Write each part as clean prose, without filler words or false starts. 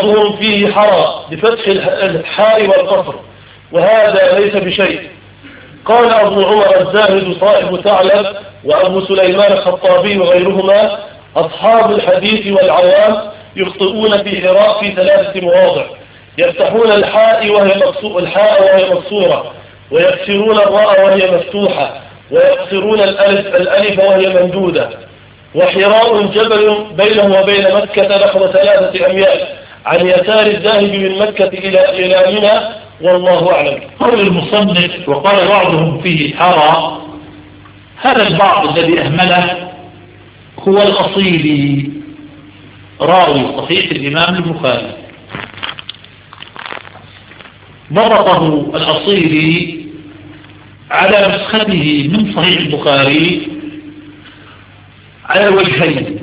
وبعضهم فيه حرى بفتح الحاء والقصر، وهذا ليس بشيء. قال أبو عمر الزاهد صاحب ثعلب وأبو سليمان الخطابي وغيرهما: أصحاب الحديث والعوام يخطئون في حراء في 3 مواضع: يفتحون الحاء وهي مكسورة، ويكسرون الراء وهي مفتوحة، ويقصرون الألف وهي ممدودة. وحراء جبل بينه وبين مكة نحو 3 أميال عن يسار الذاهب من مكة إلى منى، والله أعلم. قول المصنف وقال بعضهم فيه حرى، هذا البعض الذي أهمله هو الأصيلي راوي صحيح الإمام البخاري، ضبطه الأصيلي على نسخته من صحيح البخاري على وجهين: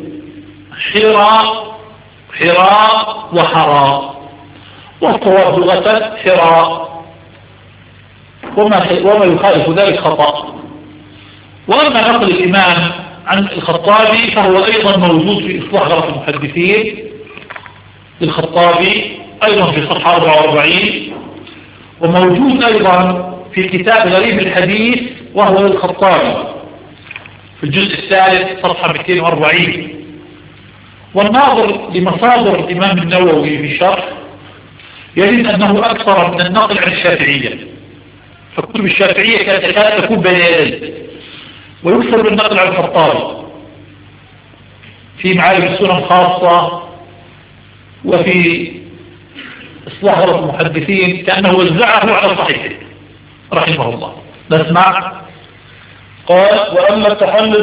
حراء وحراء، والصواب لغة حراء، وما يخالف ذلك خطأ. وأما نقل الإمام عن الخطابي فهو أيضا موجود في إصلاح غلط المحدثين للخطابي أيضا في صفحة 44، وموجود أيضا في كتاب غريب الحديث وهو للخطابي في الجزء الثالث صفحة 240. والناظر لمصادر الإمام النووي في الشرح يجد أنه أكثر من النقل عن الشافعية، فكتب الشافعية كانت تكون بين يديه، ويكثر بالنقل عن الخطابي في معالم السنن خاصة وفي إصلاح غلط المحدثين، كأنه وزعه على صحيحه رحمه الله. نسمع. قال: وأما التحمل